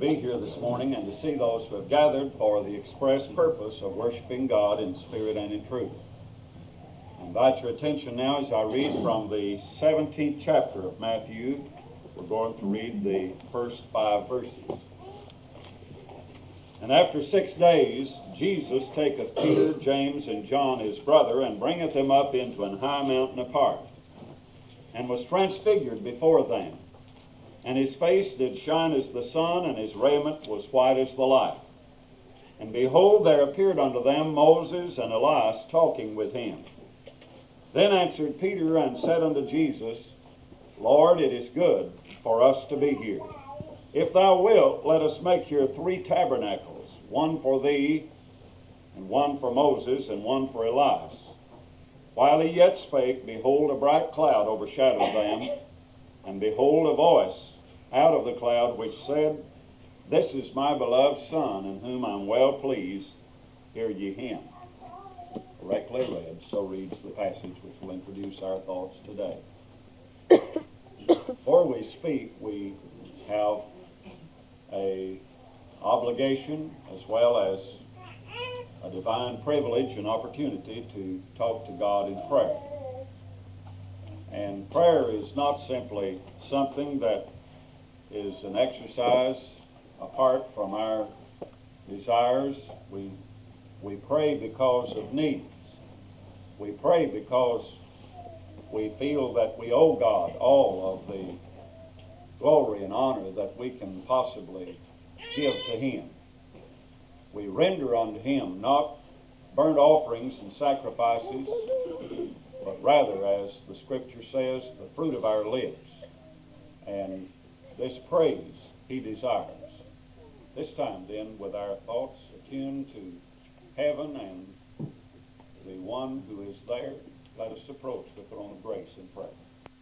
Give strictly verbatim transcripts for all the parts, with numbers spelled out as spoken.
be here this morning and to see those who have gathered for the express purpose of worshiping God in spirit and in truth. I invite your attention now as I read from the seventeenth chapter of Matthew. We're going to read the first five verses. And after six days, Jesus taketh Peter, James, and John his brother, and bringeth them up into an high mountain apart, and was transfigured before them. And his face did shine as the sun, and his raiment was white as the light. And behold, there appeared unto them Moses and Elias talking with him. Then answered Peter and said unto Jesus, Lord, it is good for us to be here. If thou wilt, let us make here three tabernacles, one for thee, and one for Moses, and one for Elias. While he yet spake, behold, a bright cloud overshadowed them, and behold, a voice out of the cloud which said, This is my beloved Son, in whom I am well pleased. Hear ye him. Correctly read, so reads the passage which will introduce our thoughts today. Before we speak, we have a obligation as well as a divine privilege and opportunity to talk to God in prayer. And prayer is not simply something that is an exercise apart from our desires. We, we pray because of needs. We pray because we feel that we owe God all of the glory and honor that we can possibly give to Him. We render unto Him not burnt offerings and sacrifices, but rather, as the Scripture says, the fruit of our lips. And this praise He desires. This time, then, with our thoughts attuned to heaven and the one who is there, let us approach the throne of grace in prayer.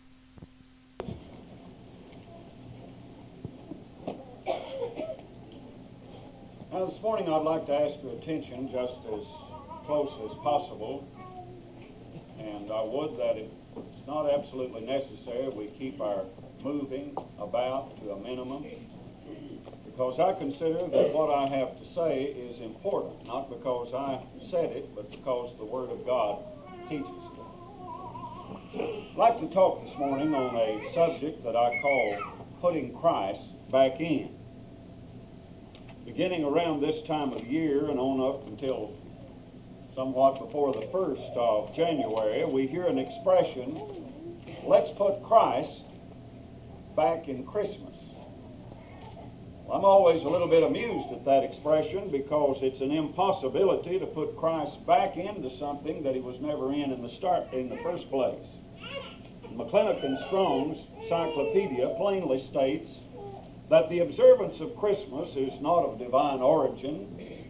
Now, this morning I'd like to ask your attention just as close as possible, and I would that it's not absolutely necessary we keep our moving about to a minimum, because I consider that what I have to say is important, not because I said it, but because the Word of God teaches it. I'd like to talk this morning on a subject that I call putting Christ back in. Beginning around this time of year and on up until somewhat before the first of January, we hear an expression, let's put Christ back in Christmas. Well, I'm always a little bit amused at that expression because it's an impossibility to put Christ back into something that He was never in in the start in the first place. McClintock and Strong's Encyclopedia plainly states that the observance of Christmas is not of divine origin,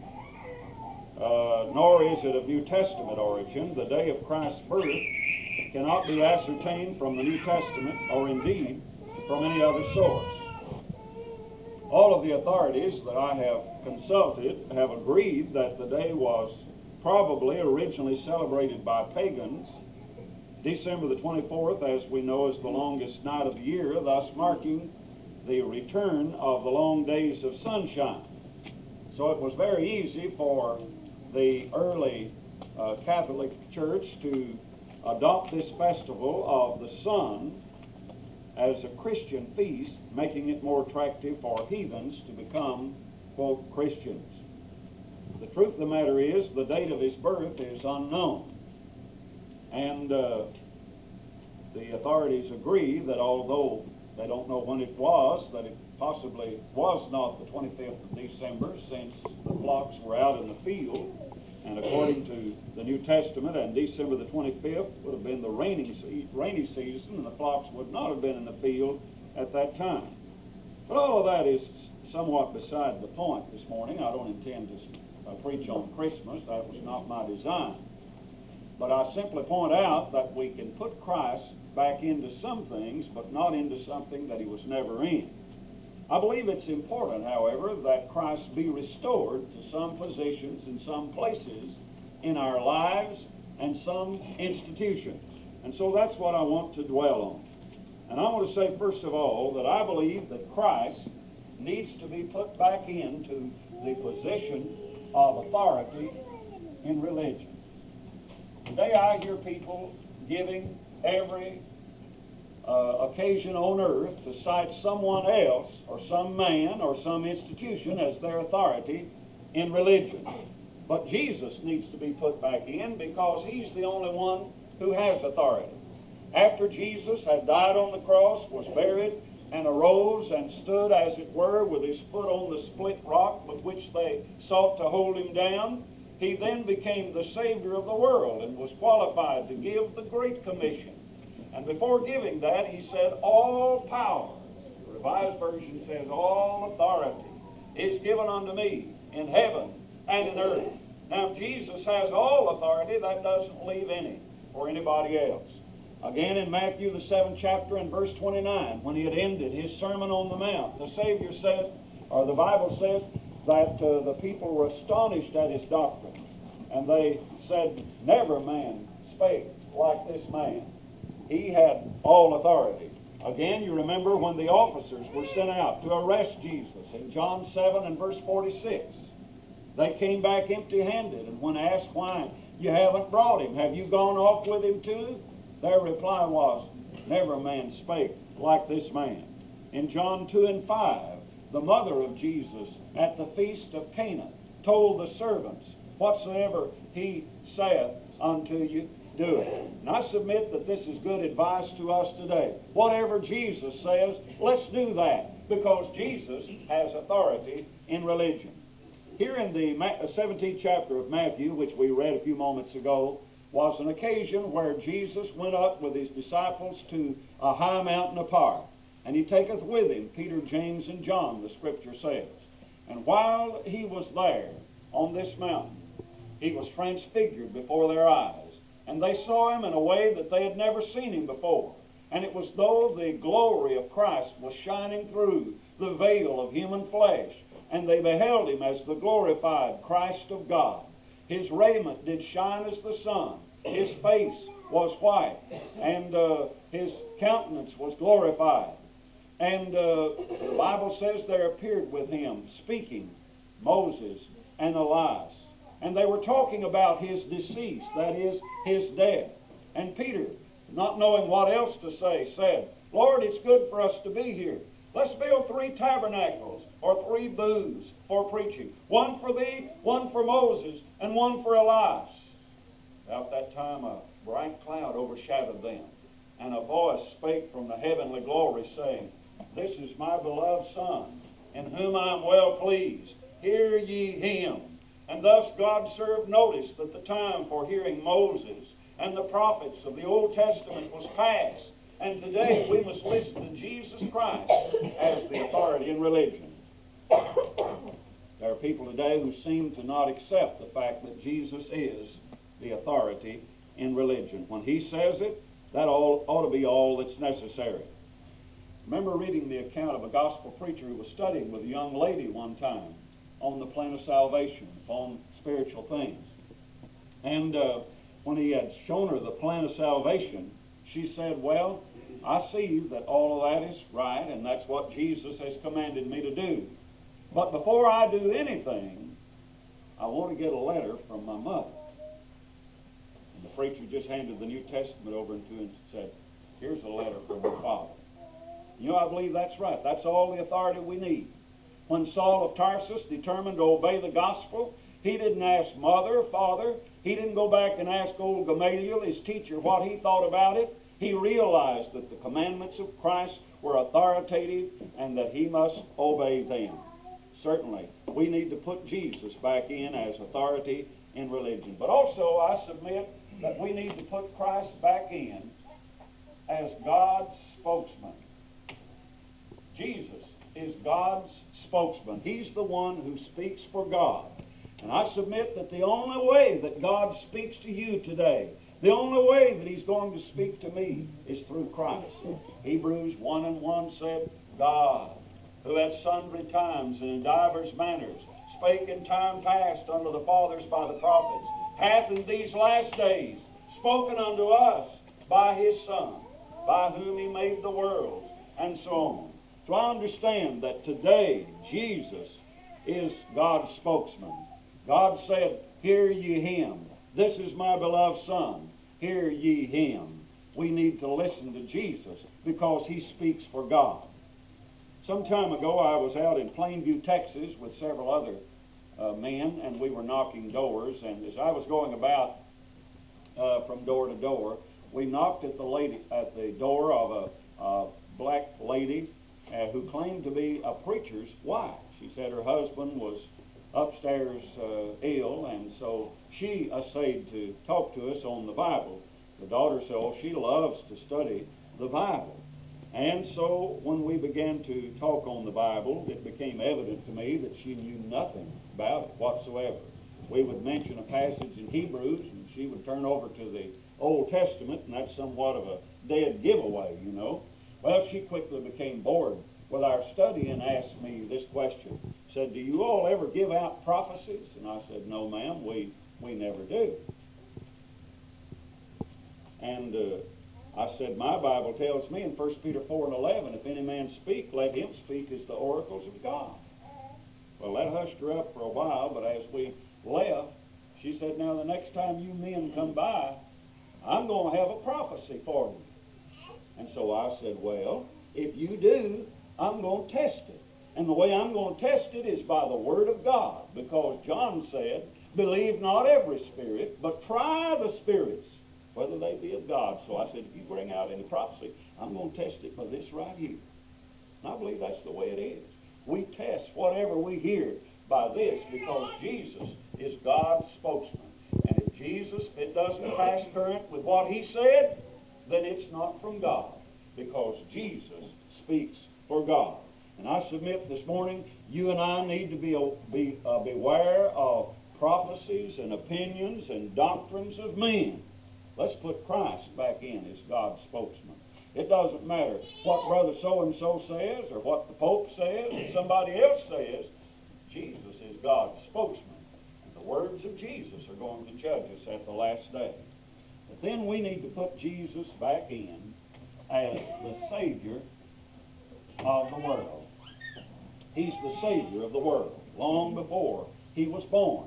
uh, nor is it of New Testament origin. The day of Christ's birth cannot be ascertained from the New Testament, or indeed from any other source. All of the authorities that I have consulted have agreed that the day was probably originally celebrated by pagans. December the twenty-fourth, as we know, is the longest night of the year, thus marking the return of the long days of sunshine. So it was very easy for the early uh, Catholic Church to adopt this festival of the sun as a Christian feast, making it more attractive for heathens to become, quote, Christians. The truth of the matter is the date of His birth is unknown. And uh, the authorities agree that although they don't know when it was, that it possibly was not the twenty-fifth of December, since the flocks were out in the field. And according to the New Testament, and December the twenty-fifth would have been the rainy, se- rainy season, and the flocks would not have been in the field at that time. But all of that is somewhat beside the point this morning. I don't intend to uh, preach on Christmas. That was not my design. But I simply point out that we can put Christ back into some things, but not into something that He was never in. I believe it's important, however, that Christ be restored to some positions and some places in our lives and some institutions. And so that's what I want to dwell on. And I want to say, first of all, that I believe that Christ needs to be put back into the position of authority in religion. Today I hear people giving every uh, occasion on earth to cite someone else or some man or some institution as their authority in religion. But Jesus needs to be put back in because he's the only one who has authority. After Jesus had died on the cross, was buried, and arose and stood, as it were, with his foot on the split rock with which they sought to hold him down, he then became the Savior of the world and was qualified to give the Great Commission. And before giving that, he said, all power, the Revised Version says, all authority is given unto me in heaven and in earth. Now, if Jesus has all authority, that doesn't leave any for anybody else. Again, in Matthew, the seventh chapter, and verse twenty-nine, when he had ended his Sermon on the Mount, the Savior said, or the Bible says, that uh, the people were astonished at his doctrine. And they said, never man spake like this man. He had all authority. Again, you remember when the officers were sent out to arrest Jesus in John seven and verse forty-six. They came back empty-handed, and when asked why you haven't brought him, have you gone off with him too? Their reply was, never man spake like this man. In John two and five, the mother of Jesus at the feast of Cana told the servants, whatsoever he saith unto you, do it. And I submit that this is good advice to us today. Whatever Jesus says, let's do that, because Jesus has authority in religion. Here in the seventeenth chapter of Matthew, which we read a few moments ago, was an occasion where Jesus went up with his disciples to a high mountain apart. And he taketh with him Peter, James, and John, the Scripture says. And while he was there on this mountain, he was transfigured before their eyes. And they saw him in a way that they had never seen him before. And it was though the glory of Christ was shining through the veil of human flesh. And they beheld him as the glorified Christ of God. His raiment did shine as the sun. His face was white, and uh, his countenance was glorified. And uh, the Bible says there appeared with him, speaking, Moses and Elias. And they were talking about his decease, that is, his death. And Peter, not knowing what else to say, said, Lord, it's good for us to be here. Let's build three tabernacles, or three booths for preaching. One for thee, one for Moses, and one for Elias. About that time a bright cloud overshadowed them, and a voice spake from the heavenly glory, saying, This is my beloved Son, in whom I am well pleased. Hear ye him. And thus God served notice that the time for hearing Moses and the prophets of the Old Testament was past. And today we must listen to Jesus Christ as the authority in religion. There are people today who seem to not accept the fact that Jesus is the authority in religion. When he says it, that all, ought to be all that's necessary. I remember reading the account of a gospel preacher who was studying with a young lady one time on the plan of salvation, upon spiritual things. And uh, when he had shown her the plan of salvation, she said, well, I see that all of that is right, and that's what Jesus has commanded me to do. But before I do anything, I want to get a letter from my mother. And the preacher just handed the New Testament over to him and said, here's a letter from your father. You know, I believe that's right. That's all the authority we need. When Saul of Tarsus determined to obey the gospel, he didn't ask mother, father. He didn't go back and ask old Gamaliel, his teacher, what he thought about it. He realized that the commandments of Christ were authoritative and that he must obey them. Certainly, we need to put Jesus back in as authority in religion. But also, I submit that we need to put Christ back in as God's spokesman. Jesus is God's spokesman. He's the one who speaks for God. And I submit that the only way that God speaks to you today, the only way that he's going to speak to me is through Christ. Hebrews one and one said, God, who at sundry times and in divers manners spake in time past unto the fathers by the prophets, hath in these last days spoken unto us by his Son, by whom he made the worlds, and so on. So I understand that today Jesus is God's spokesman. God said, "Hear ye him. This is my beloved Son. Hear ye him." We need to listen to Jesus because he speaks for God. Some time ago I was out in Plainview, Texas with several other uh, men, and we were knocking doors. And as I was going about uh, from door to door, we knocked at the lady at the door of a, a black lady uh, who claimed to be a preacher's wife. She said her husband was upstairs uh, ill, and so she essayed to talk to us on the Bible. The daughter said, "Oh, she loves to study the Bible." And so when we began to talk on the Bible, it became evident to me that she knew nothing about it whatsoever. We would mention a passage in Hebrews, and she would turn over to the Old Testament, and that's somewhat of a dead giveaway, you know. Well, she quickly became bored with our study and asked me this question. Said, "Do you all ever give out prophecies?" And I said, "No, ma'am, we, we never do." And uh, I said, "My Bible tells me in First Peter four and eleven, if any man speak, let him speak as the oracles of God." Well, that hushed her up for a while, but as we left, she said, "Now the next time you men come by, I'm going to have a prophecy for you." And so I said, "Well, if you do, I'm going to test it. And the way I'm going to test it is by the Word of God, because John said, 'Believe not every spirit, but try the spirits, whether they be of God.'" So I said, "If you bring out any prophecy, I'm going to test it by this right here." And I believe that's the way it is. We test whatever we hear by this, because Jesus is God's spokesman. And if Jesus, if it doesn't pass current with what he said, then it's not from God, because Jesus speaks for God. And I submit this morning, you and I need to be, be uh, beware of prophecies and opinions and doctrines of men. Let's put Christ back in as God's spokesman. It doesn't matter what brother so-and-so says or what the Pope says or somebody else says. Jesus is God's spokesman. And the words of Jesus are going to judge us at the last day. But then we need to put Jesus back in as the Savior of the world. He's the Savior of the world. Long before he was born,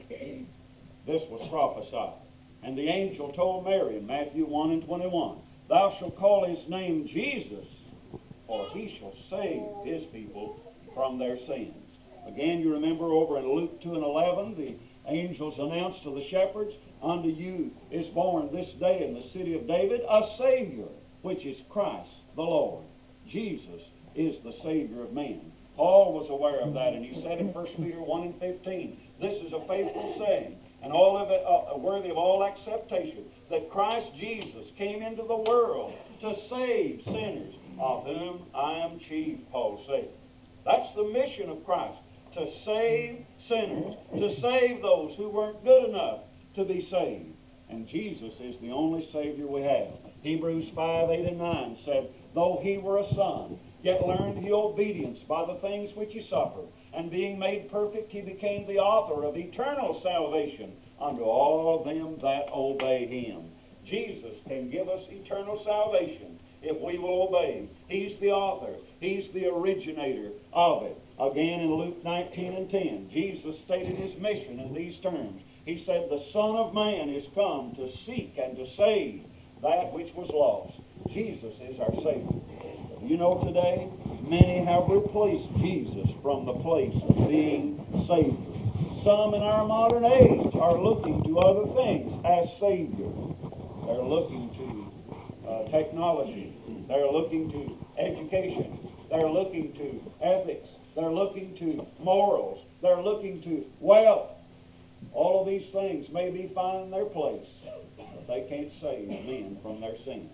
this was prophesied. And the angel told Mary in Matthew one and twenty-one, "Thou shalt call his name Jesus, for he shall save his people from their sins." Again, you remember over in Luke two and eleven, the angels announced to the shepherds, "Unto you is born this day in the city of David a Savior, which is Christ the Lord." Jesus is the Savior of men. Paul was aware of that, and he said in First Peter one and fifteen, "This is a faithful saying, and all of it uh, worthy of all acceptation, that Christ Jesus came into the world to save sinners, of whom I am chief," Paul said. That's the mission of Christ, to save sinners, to save those who weren't good enough to be saved. And Jesus is the only Savior we have. Hebrews five, eight, and nine said, "Though he were a son, yet learned he obedience by the things which he suffered. And being made perfect, he became the author of eternal salvation unto all them that obey him." Jesus can give us eternal salvation if we will obey. He's the author. He's the originator of it. Again in Luke nineteen and ten, Jesus stated his mission in these terms. He said, "The Son of Man is come to seek and to save that which was lost." Jesus is our Savior. You know, today, many have replaced Jesus from the place of being Savior. Some in our modern age are looking to other things as Savior. They're looking to uh, technology. They're looking to education. They're looking to ethics. They're looking to morals. They're looking to wealth. All of these things may be finding their place, but they can't save men from their sins.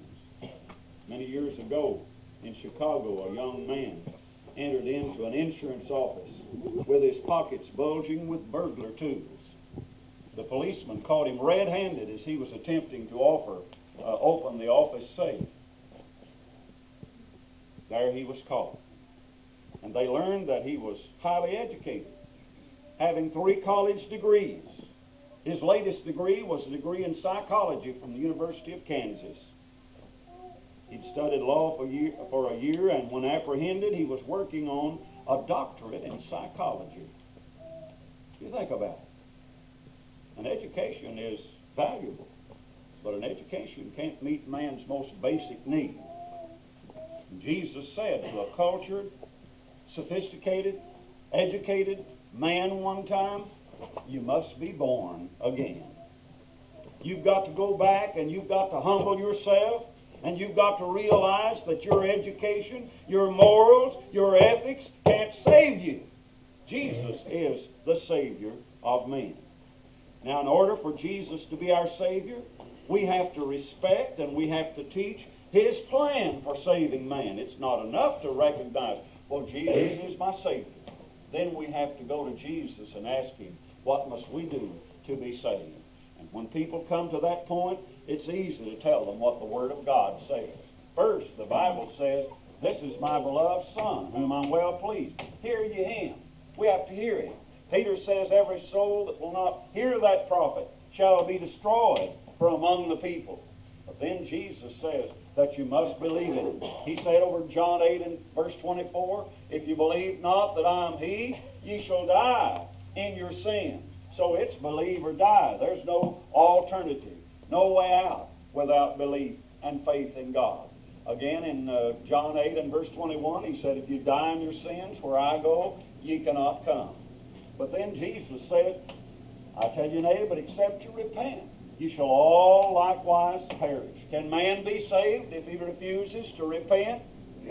Many years ago in Chicago, a young man entered into an insurance office with his pockets bulging with burglar tools. The policeman caught him red-handed as he was attempting to offer, uh, open the office safe. There he was caught. And they learned that he was highly educated, having three college degrees. His latest degree was a degree in psychology from the University of Kansas. He'd studied law for, year, for a year, and when apprehended, he was working on a doctorate in psychology. You think about it. An education is valuable, but an education can't meet man's most basic need. Jesus said to a cultured, sophisticated, educated man one time, you must be born again. You've got to go back and you've got to humble yourself, and you've got to realize that your education, your morals, your ethics can't save you. Jesus is the Savior of men. Now, in order for Jesus to be our Savior, we have to respect and we have to teach His plan for saving man. It's not enough to recognize, well, Jesus is my Savior. Then we have to go to Jesus and ask Him, what must we do to be saved? And when people come to that point, it's easy to tell them what the Word of God says. First, the Bible says, this is my beloved Son, whom I'm well pleased. Hear ye Him. We have to hear Him. Peter says, every soul that will not hear that prophet shall be destroyed from among the people. But then Jesus says that you must believe in Him. He said over John eight and verse twenty-four, if you believe not that I am He, ye shall die in your sins. So it's believe or die. There's no alternative, no way out without belief and faith in God. Again, in uh, John eight and verse twenty-one, He said, if you die in your sins, where I go, ye cannot come. But then Jesus said, I tell you nay, but except you repent, you shall all likewise perish. Can man be saved if he refuses to repent?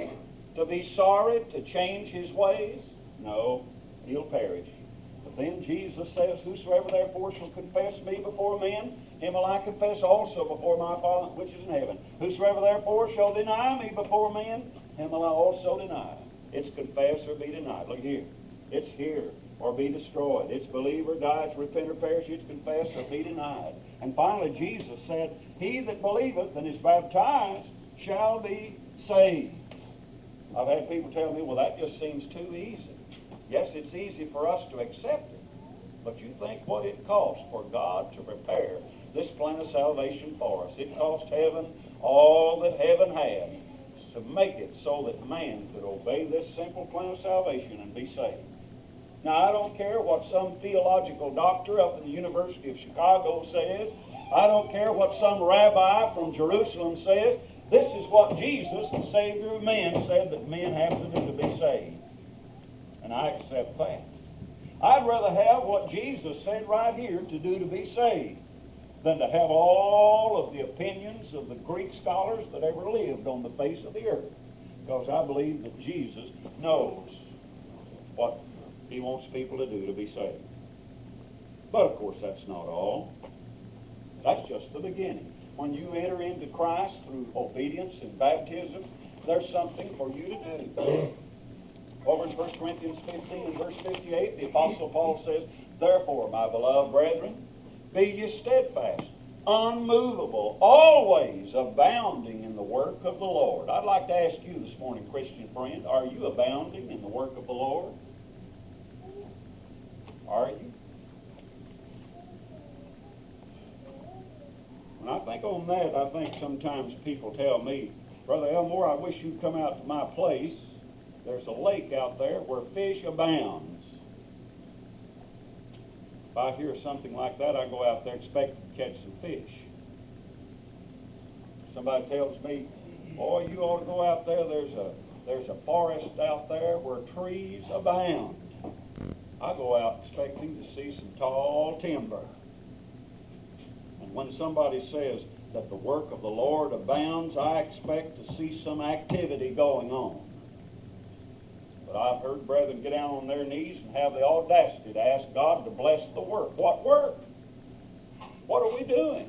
To be sorry, to change his ways? No, he'll perish. But then Jesus says, whosoever therefore shall confess me before men, him will I confess also before my Father which is in heaven. Whosoever therefore shall deny me before men, him will I also deny. It's confess or be denied. Look here. It's here or be destroyed. It's believe or die. It's repent or perish. It's confess or be denied. And finally, Jesus said, he that believeth and is baptized shall be saved. I've had people tell me, well, that just seems too easy. Yes, it's easy for us to accept it. But you think what it cost for God to prepare this plan of salvation for us. It cost heaven all that heaven had to make it so that man could obey this simple plan of salvation and be saved. Now, I don't care what some theological doctor up in the University of Chicago says. I don't care what some rabbi from Jerusalem says. This is what Jesus, the Savior of men, said that men have to do to be saved. And I accept that. I'd rather have what Jesus said right here to do to be saved than to have all of the opinions of the Greek scholars that ever lived on the face of the earth. Because I believe that Jesus knows what He wants people to do to be saved. But of course that's not all. That's just the beginning. When you enter into Christ through obedience and baptism, there's something for you to do. Over in First Corinthians fifteen and verse fifty-eight, the Apostle Paul says, therefore, my beloved brethren, be ye steadfast, unmovable, always abounding in the work of the Lord. I'd like to ask you this morning, Christian friend, are you abounding in the work of the Lord? Are you? When I think on that, I think sometimes people tell me, Brother Elmore, I wish you'd come out to my place. There's a lake out there where fish abounds. If I hear something like that, I go out there expecting to catch some fish. Somebody tells me, boy, you ought to go out there. There's a, there's a forest out there where trees abound. I go out expecting to see some tall timber. And when somebody says that the work of the Lord abounds, I expect to see some activity going on. But I've heard brethren get down on their knees and have the audacity to ask God to bless the work. What work? What are we doing?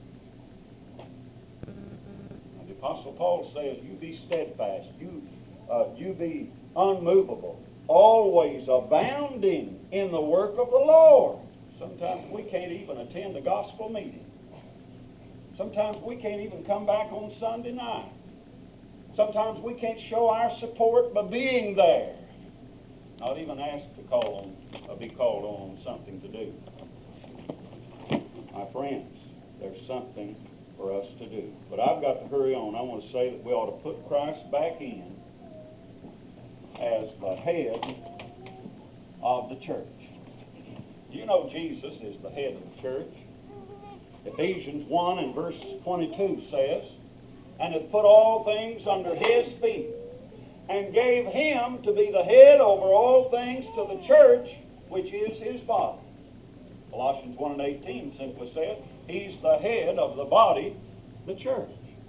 And the Apostle Paul says, you be steadfast, you, uh, you be unmovable, always abounding in the work of the Lord. Sometimes we can't even attend the gospel meeting. Sometimes we can't even come back on Sunday night. Sometimes we can't show our support by being there. Not even asked to call on, or be called on something to do. My friends, there's something for us to do. But I've got to hurry on. I want to say that we ought to put Christ back in as the head of the church. You know Jesus is the head of the church. Ephesians one and verse twenty-two says, and hath put all things under his feet, and gave him to be the head over all things to the church, which is his body. Colossians one and eighteen simply says, he's the head of the body, the church.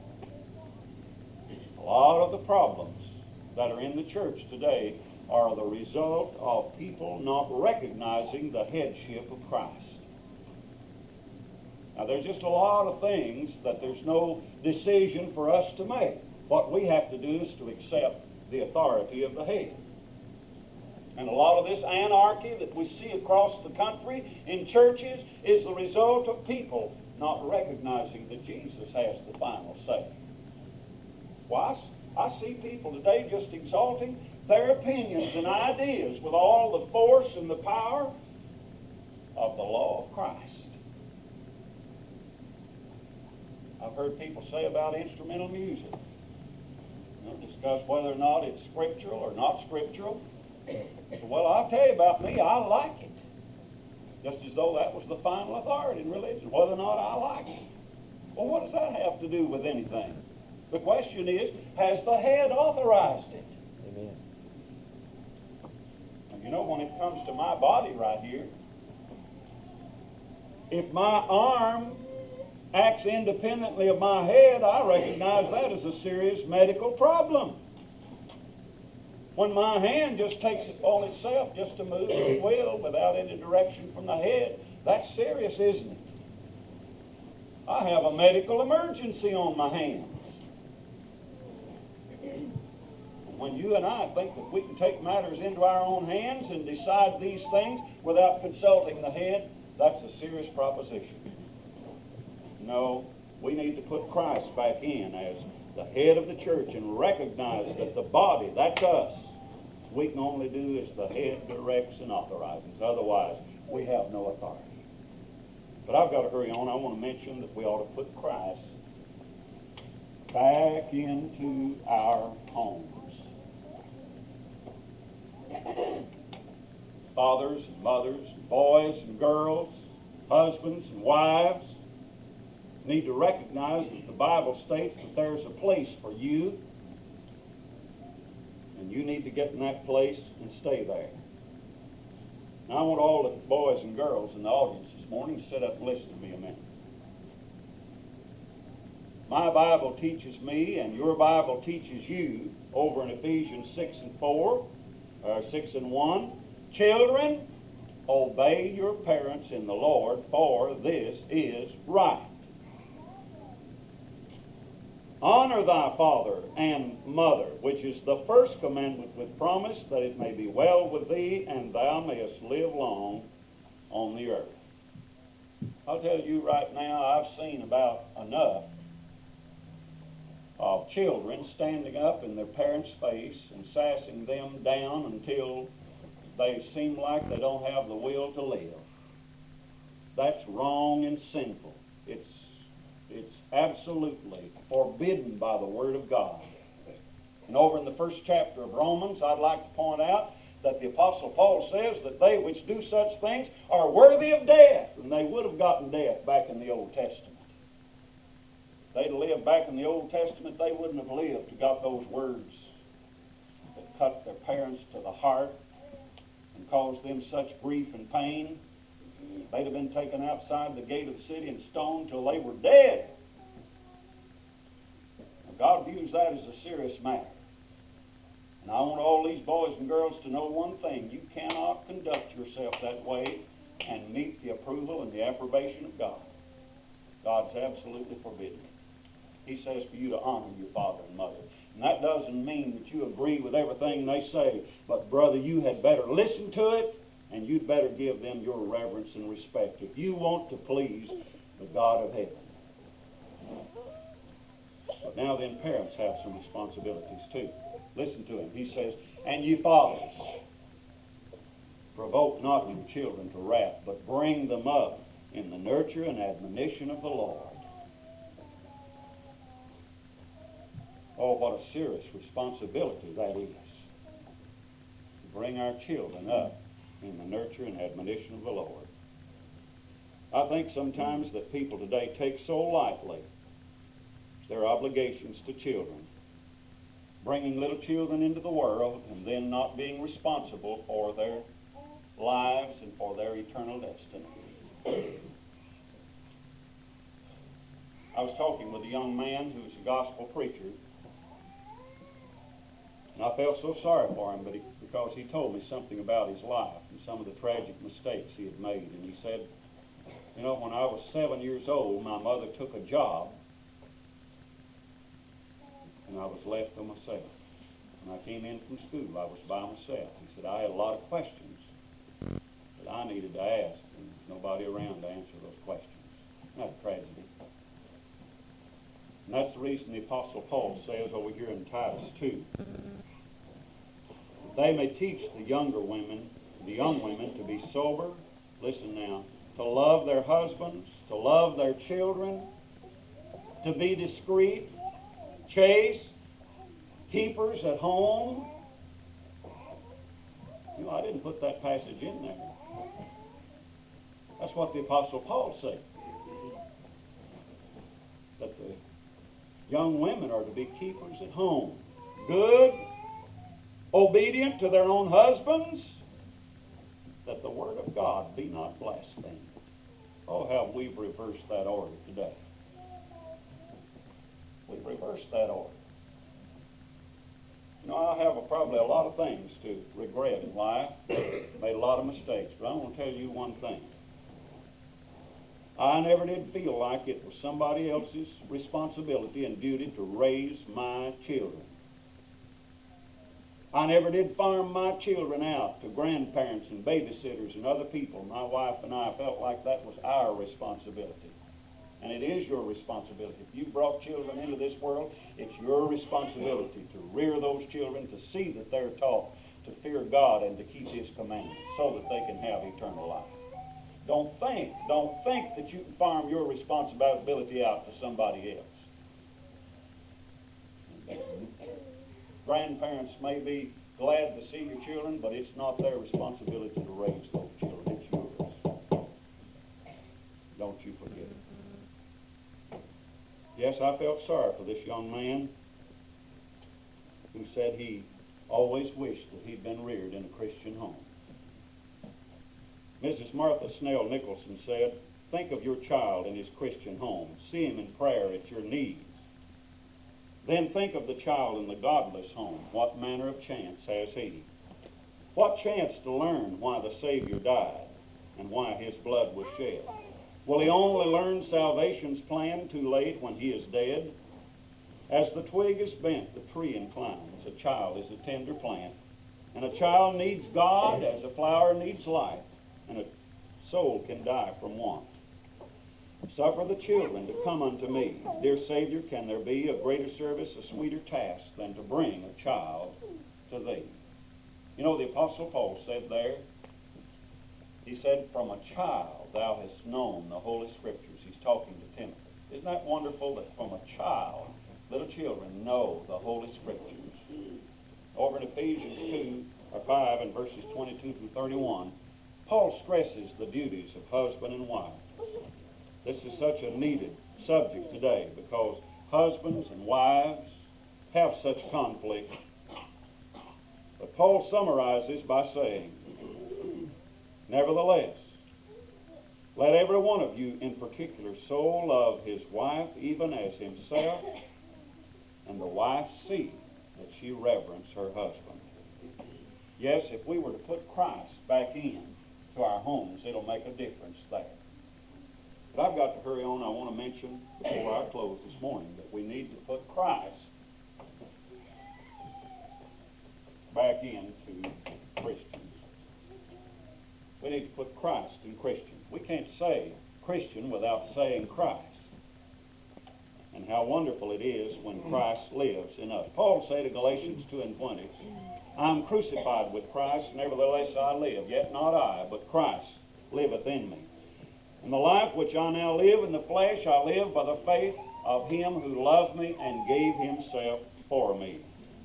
A lot of the problems that are in the church today are the result of people not recognizing the headship of Christ. Now, there's just a lot of things that there's no decision for us to make. What we have to do is to accept the authority of the head. And a lot of this anarchy that we see across the country in churches is the result of people not recognizing that Jesus has the final say. Why? I see people today just exalting their opinions and ideas with all the force and the power of the law of Christ. I've heard people say about instrumental music, you know, discuss whether or not it's scriptural or not scriptural. Well, I'll tell you about me, I like it. Just as though that was the final authority in religion, whether or not I like it. Well, what does that have to do with anything? The question is, has the head authorized it? Amen. And you know, when it comes to my body right here, if my arm acts independently of my head, I recognize that as a serious medical problem. When my hand just takes it on itself just to move its will without any direction from the head, that's serious, isn't it? I have a medical emergency on my hands. When you and I think that we can take matters into our own hands and decide these things without consulting the head, that's a serious proposition. No, we need to put Christ back in as the head of the church and recognize that the body, that's us. We can only do as the head directs and authorizes. Otherwise, we have no authority. But I've got to hurry on. I want to mention that we ought to put Christ back into our homes. Fathers and mothers, boys and girls, husbands and wives need to recognize that the Bible states that there's a place for you, and you need to get in that place and stay there. Now, I want all the boys and girls in the audience this morning to sit up and listen to me a minute. My Bible teaches me, and your Bible teaches you, over in Ephesians six and four, or six and one, children, obey your parents in the Lord, for this is right. Honor thy father and mother, which is the first commandment with promise, that it may be well with thee, and thou mayest live long on the earth. I'll tell you right now, I've seen about enough of children standing up in their parents' face and sassing them down until they seem like they don't have the will to live. That's wrong and sinful. It's It's absolutely forbidden by the Word of God. And over in the first chapter of Romans, I'd like to point out that the Apostle Paul says that they which do such things are worthy of death. And they would have gotten death back in the Old Testament. If they'd lived back in the Old Testament, they wouldn't have lived to got those words that cut their parents to the heart and caused them such grief and pain. They'd have been taken outside the gate of the city and stoned till they were dead. Now, God views that as a serious matter. And I want all these boys and girls to know one thing. You cannot conduct yourself that way and meet the approval and the approbation of God. God's absolutely forbidden it. He says for you to honor your father and mother. And that doesn't mean that you agree with everything they say. But brother, you had better listen to it, and you'd better give them your reverence and respect if you want to please the God of heaven. But now then, parents have some responsibilities too. Listen to him. He says, and you fathers, provoke not your children to wrath, but bring them up in the nurture and admonition of the Lord. Oh, what a serious responsibility that is, to bring our children up in the nurture and admonition of the Lord. I think sometimes that people today take so lightly their obligations to children, bringing little children into the world and then not being responsible for their lives and for their eternal destiny. I was talking with a young man who's a gospel preacher, and I felt so sorry for him, but he, because he told me something about his life and some of the tragic mistakes he had made. And he said, you know, when I was seven years old, my mother took a job, and I was left to myself. When I came in from school, I was by myself. He said, I had a lot of questions that I needed to ask, and there's nobody around to answer those questions. That's a tragedy. And that's the reason the Apostle Paul says over here in Titus two, that they may teach the younger women, the young women, to be sober, listen now, to love their husbands, to love their children, to be discreet, chaste, keepers at home. You know, I didn't put that passage in there. That's what the Apostle Paul said. That the young women are to be keepers at home, good, obedient to their own husbands, that the word of God be not blasphemed. Oh, how we've reversed that order today. We've reversed that order. You know, I have a, probably a lot of things to regret in life, made a lot of mistakes, but I want to tell you one thing. I never did feel like it was somebody else's responsibility and duty to raise my children. I never did farm my children out to grandparents and babysitters and other people. My wife and I felt like that was our responsibility. And it is your responsibility. If you brought children into this world, it's your responsibility to rear those children, to see that they're taught to fear God and to keep His commandments so that they can have eternal life. Don't think, don't think that you can farm your responsibility out to somebody else. Grandparents may be glad to see your children, but it's not their responsibility to raise those children. It's yours. Don't you forget it. Yes, I felt sorry for this young man who said he always wished that he'd been reared in a Christian home. Missus Martha Snell Nicholson said, think of your child in his Christian home. See him in prayer at your knees. Then think of the child in the godless home. What manner of chance has he? What chance to learn why the Savior died and why His blood was shed? Will he only learn salvation's plan too late when he is dead? As the twig is bent, the tree inclines. A child is a tender plant, and a child needs God as a flower needs light, and a soul can die from want. Suffer the children to come unto me. Dear Savior, can there be a greater service, a sweeter task than to bring a child to thee? You know, the Apostle Paul said there, he said, from a child thou hast known the Holy Scriptures. He's talking to Timothy. Isn't that wonderful that from a child, little children know the Holy Scriptures? Over in Ephesians two, or five, and verses twenty-two through thirty-one, Paul stresses the duties of husband and wife. This is such a needed subject today because husbands and wives have such conflict. But Paul summarizes by saying, nevertheless, let every one of you in particular so love his wife even as himself, and the wife see that she reverence her husband. Yes, if we were to put Christ back in to our homes, it'll make a difference there. But I've got to hurry on. I want to mention before I close this morning that we need to put Christ back into Christians. We need to put Christ in Christians. We can't say Christian without saying Christ. And how wonderful it is when Christ lives in us. Paul said in Galatians two and twenty, I am crucified with Christ, nevertheless I live, yet not I, but Christ liveth in me. And the life which I now live in the flesh, I live by the faith of him who loved me and gave himself for me.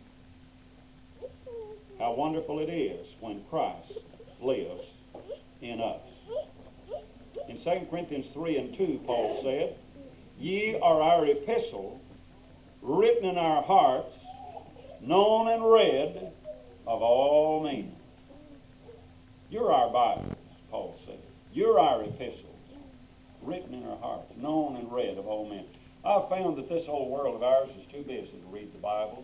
How wonderful it is when Christ lives in us. In Second Corinthians three and two, Paul said, "Ye are our epistle, written in our hearts, known and read of all men." You're our Bibles, Paul said. You're our epistles, written in our hearts, known and read of all men. I've found that this whole world of ours is too busy to read the Bible,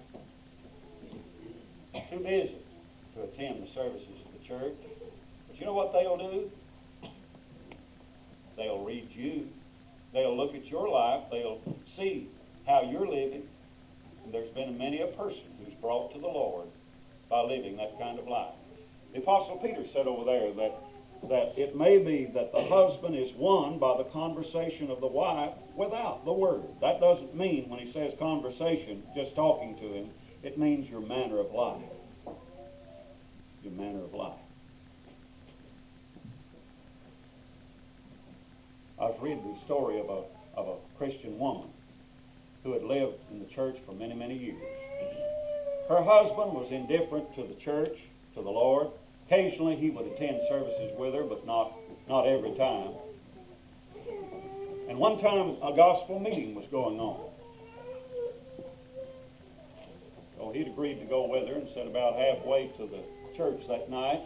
too busy to attend the services of the church. But you know what they'll do? They'll read you. They'll look at your life. They'll see how you're living. And there's been many a person who's brought to the Lord by living that kind of life. The Apostle Peter said over there that, that it may be that the husband is won by the conversation of the wife without the word. That doesn't mean, when he says conversation, just talking to him. It means your manner of life. Your manner of life. I was reading the story of a, of a Christian woman who had lived in the church for many, many years. Her husband was indifferent to the church, to the Lord. Occasionally he would attend services with her, but not, not every time. And one time a gospel meeting was going on. So he'd agreed to go with her and said about halfway to the church that night,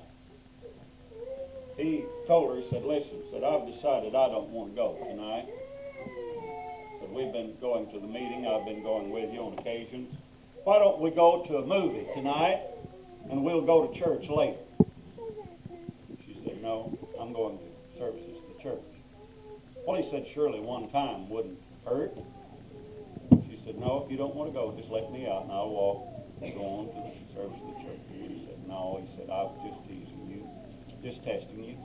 he told her, he said, "Listen," said, "I've decided I don't want to go tonight." Said, "We've been going to the meeting. I've been going with you on occasions. Why don't we go to a movie tonight and we'll go to church later?" She said, "No, I'm going to services of the church." Well, he said, "Surely one time wouldn't hurt." She said, "No, if you don't want to go, just let me out and I'll walk and go on to the service of the church." He said, "No," he said, "I was just teasing you, just testing you.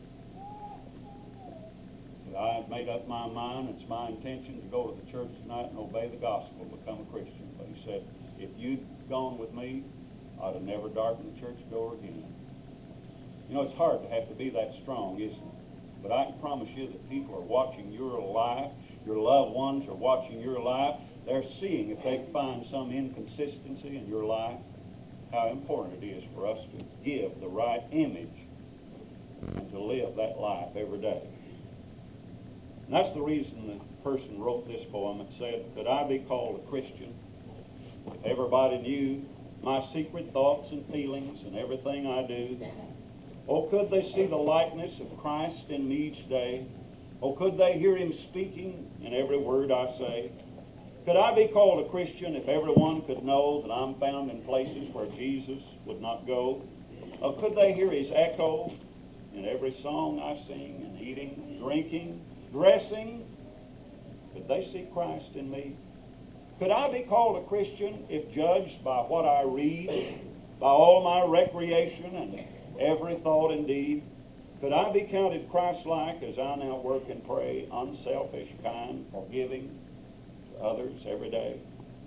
But I have made up my mind. It's my intention to go to the church tonight and obey the gospel, become a Christian." But he said, "If you'd gone with me, I'd have never darkened the church door again." You know, it's hard to have to be that strong, isn't it? But I can promise you that people are watching your life. Your loved ones are watching your life. They're seeing if they can find some inconsistency in your life. How important it is for us to give the right image and to live that life every day. And that's the reason the person wrote this poem. It said, "Could I be called a Christian if everybody knew my secret thoughts and feelings and everything I do? Oh, could they see the likeness of Christ in me each day? Oh, could they hear him speaking in every word I say? Could I be called a Christian if everyone could know that I'm found in places where Jesus would not go? Oh, could they hear his echo in every song I sing, and eating, drinking, dressing? Could they see Christ in me? Could I be called a Christian if judged by what I read, by all my recreation and every thought and deed? Could I be counted Christ-like as I now work and pray, unselfish, kind, forgiving to others every day?"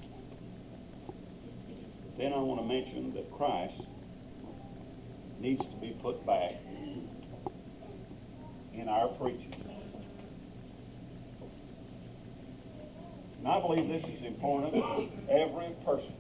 Then I want to mention that Christ needs to be put back in our preaching. And I believe this is important to every person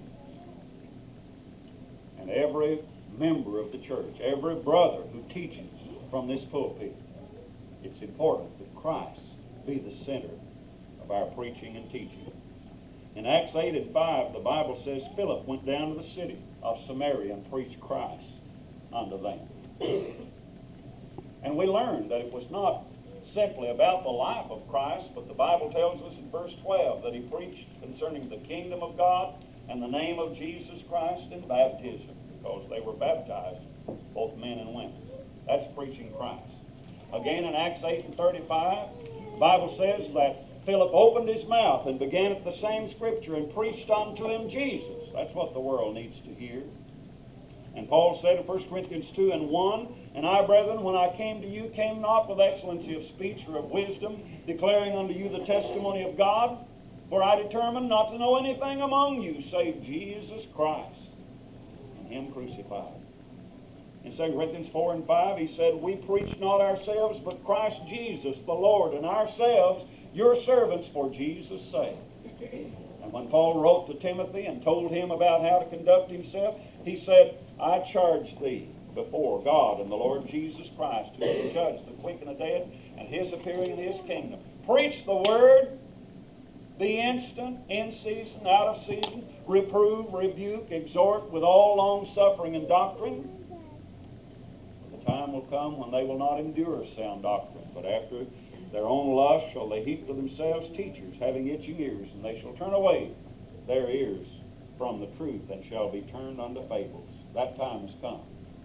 and every member of the church, every brother who teaches from this pulpit. It's important that Christ be the center of our preaching and teaching. In Acts eight and five, the Bible says Philip went down to the city of Samaria and preached Christ unto them. And we learned that it was not simply about the life of Christ, but the Bible tells us in verse twelve that he preached concerning the kingdom of God and the name of Jesus Christ in baptism, because they were baptized, both men and women. That's preaching Christ. Again in Acts eight and thirty-five, the Bible says that Philip opened his mouth and began at the same scripture and preached unto him Jesus. That's what the world needs to hear. And Paul said in First Corinthians two and one, "And I, brethren, when I came to you, came not with excellency of speech or of wisdom, declaring unto you the testimony of God. For I determined not to know anything among you save Jesus Christ and him crucified." In Second Corinthians four and five, he said, "We preach not ourselves, but Christ Jesus the Lord, and ourselves your servants for Jesus' sake." And And when Paul wrote to Timothy and told him about how to conduct himself, he said, I charge thee before God and the Lord Jesus Christ, who will judge the quick and the dead, and his appearing in his kingdom. Preach the word, be instant, in season, out of season, reprove, rebuke, exhort with all long suffering and doctrine. The time will come when they will not endure sound doctrine, but after their own lust shall they heap to themselves teachers, having itching ears, and they shall turn away their ears from the truth, and shall be turned unto fables. That time has come.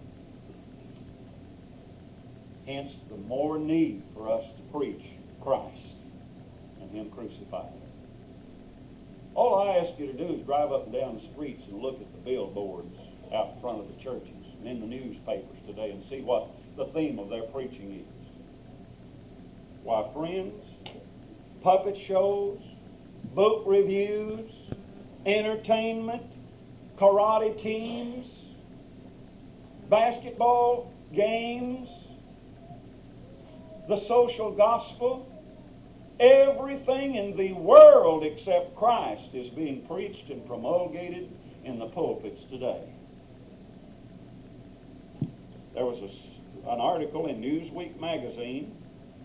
Hence, the more need for us to preach Christ and Him crucified. All I ask you to do is drive up and down the streets and look at the billboards out in front of the churches and in the newspapers today and see what the theme of their preaching is. Why, friends, puppet shows, book reviews, entertainment, karate teams, basketball games, the social gospel, everything in the world except Christ is being preached and promulgated in the pulpits today. There was a, an article in Newsweek magazine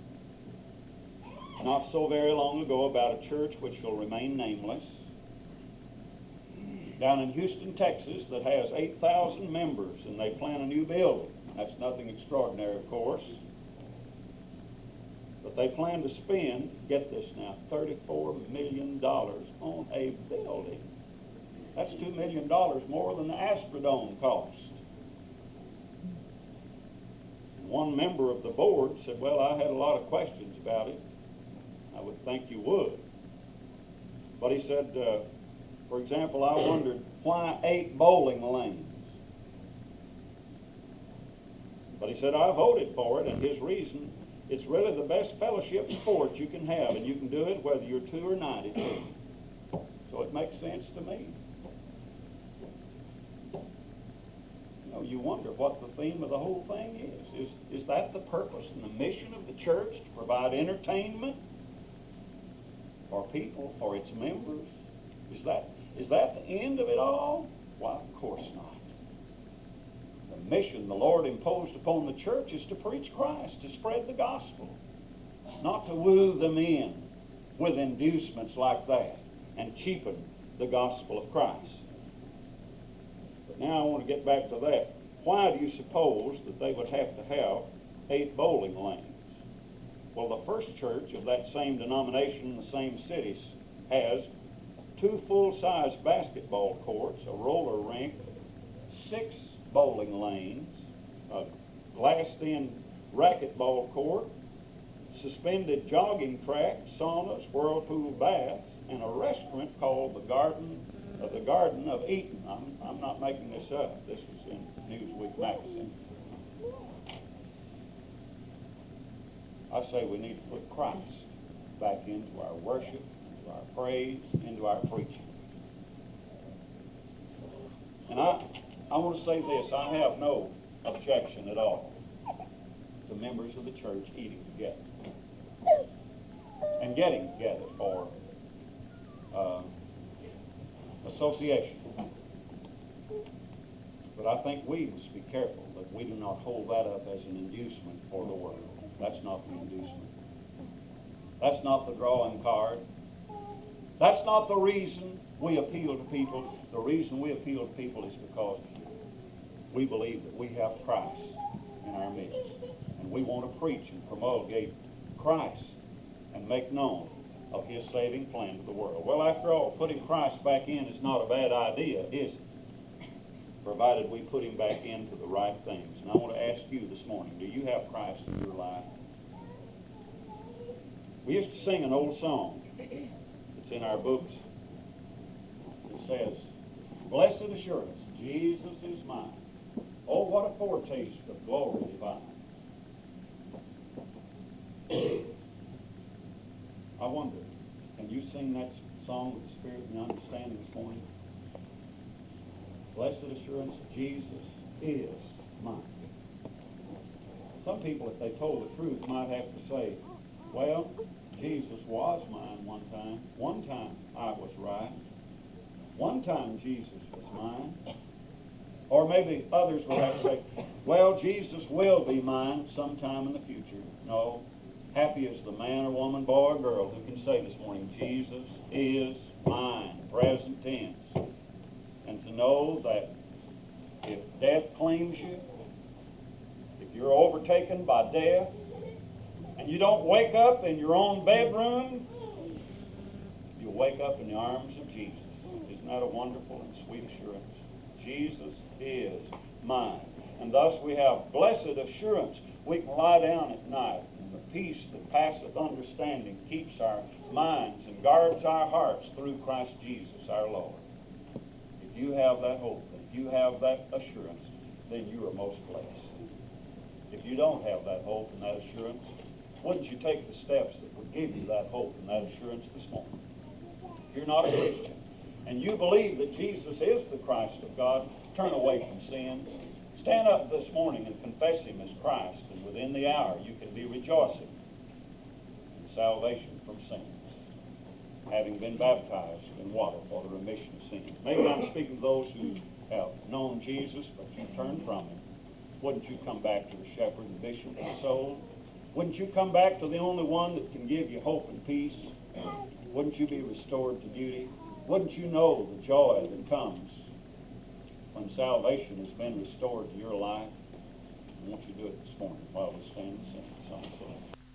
not so very long ago about a church which shall remain nameless down in Houston, Texas, that has eight thousand members, and they plan a new building. That's nothing extraordinary, of course. But they plan to spend, get this now, thirty-four million dollars on a building. That's two million dollars more than the Astrodome cost. And one member of the board said, well, I had a lot of questions about it. I would think you would. But he said, uh, for example, I wondered why eight bowling lanes? But he said, I voted for it, and his reason, it's really the best fellowship sport you can have, and you can do it whether you're two or ninety-two. So it makes sense to me. You know, you wonder what the theme of the whole thing is. Is, is that the purpose and the mission of the church, to provide entertainment for people, for its members? Is that, is that the end of it all? Why, of course not. The mission the Lord imposed upon the church is to preach Christ, to spread the gospel, not to woo them in with inducements like that and cheapen the gospel of Christ. But now I want to get back to that. Why do you suppose that they would have to have eight bowling lanes? Well, the first church of that same denomination in the same cities has two full-size basketball courts, a roller rink, six bowling lanes, a glassed-in racquetball court, suspended jogging track, saunas, whirlpool baths, and a restaurant called the Garden of the Garden of Eden. I'm, I'm not making this up. This was in Newsweek magazine. I say we need to put Christ back into our worship, into our praise, into our preaching. And I, I want to say this. I have no objection at all to members of the church eating together and getting together for uh, association. But I think we must be careful that we do not hold that up as an inducement for the world. That's not the inducement. That's not the drawing card. That's not the reason we appeal to people. The reason we appeal to people is because we believe that we have Christ in our midst. And we want to preach and promulgate Christ and make known of His saving plan to the world. Well, after all, putting Christ back in is not a bad idea, is it? Provided we put Him back into the right things. And I want to ask you this morning, do you have Christ in your life? We used to sing an old song. It's in our books. It says, blessed assurance, Jesus is mine. Oh, what a foretaste of glory divine. I wonder, can you sing that song with the Spirit and understanding this morning? Blessed assurance, Jesus is mine. Some people, if they told the truth, might have to say, well, Jesus was mine one time. One time I was right. one time Jesus was mine. Or maybe others would have to say, well, Jesus will be mine sometime in the future. No. Happy is the man or woman, boy or girl who can say this morning, Jesus is mine, present tense. And to know that if death claims you, if you're overtaken by death, and you don't wake up in your own bedroom, you'll wake up in the arms of Jesus. Isn't that a wonderful and sweet assurance? Jesus is mine. And thus we have blessed assurance. We can lie down at night, and the peace that passeth understanding keeps our minds and guards our hearts through Christ Jesus our Lord. If you have that hope, if you have that assurance, then you are most blessed. If you don't have that hope and that assurance, wouldn't you take the steps that would give you that hope and that assurance this morning? If you're not a Christian, and you believe that Jesus is the Christ of God, turn away from sin. Stand up this morning and confess Him as Christ, and within the hour you can be rejoicing in salvation from sins, having been baptized in water for the remission of sins. Maybe I'm speaking to those who have known Jesus, but you've turned from Him. Wouldn't you come back to the shepherd and bishop of the soul? Wouldn't you come back to the only one that can give you hope and peace? Wouldn't you be restored to beauty? Wouldn't you know the joy that comes when salvation has been restored to your life? Won't you do it this morning while we stand and sing the song?